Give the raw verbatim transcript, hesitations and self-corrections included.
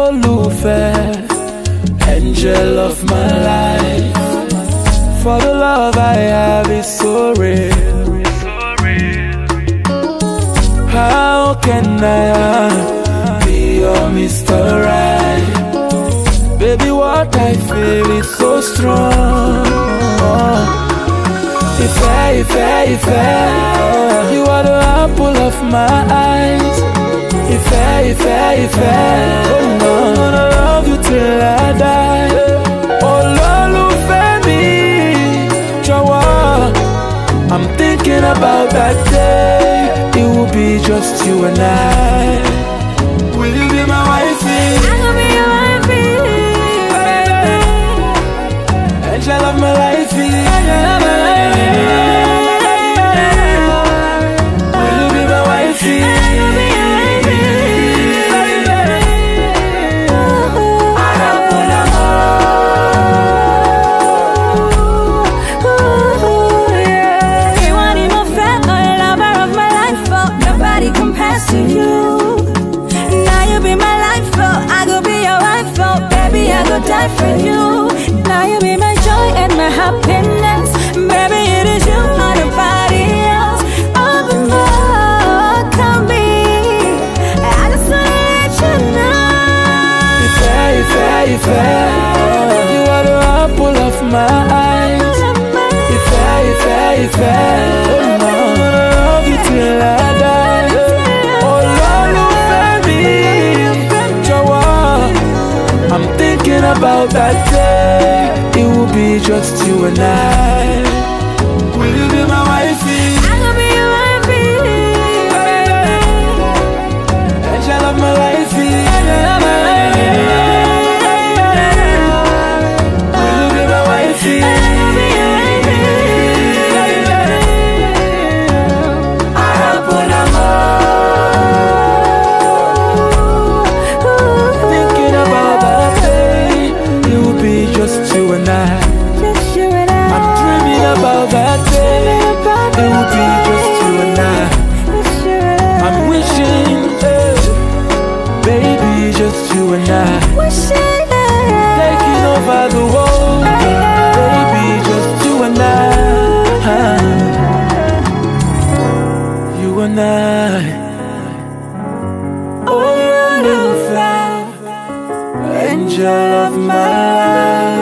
olólùfẹ́, angel of my life. For the love I have is so real. How can I be your Mister Right? Baby, what I feel is so strong. Ife, Ife, Ife, you are the apple of my eyes. Ife, Ife, Ife, oh no, I'm gonna love you till I die. Olólùfẹ́ mi, jọ̀wọ́, I'm thinking about that day. It will be just you and I. Will you be my wifey? I will be your wifey. Angel of my life. Will you be my wifey? To you, now you be my life, oh, I go be your wife, oh, baby, I go die for you. Now you be my joy and my happiness, baby, it is you, not nobody else. Oh, but more can be. I just wanna let you know. Ife, Ife, Ife, you are the apple of my eyes. Ife, Ife, Ife, oh no, I'm gonna love you till I die. I'm thinking about that day. It will be just you and I. Will you be my wifey? I will be your wifey. Angel of my life. Will you be my wifey? Just you and I. Just you and I. I'm dreaming about that day. It will be just you and I. Just you and I. I'm wishing, hey, baby, just you and I. Wishing, taking over the world, baby, just you and I. You and I. Oh, Lucifer, angel of my life.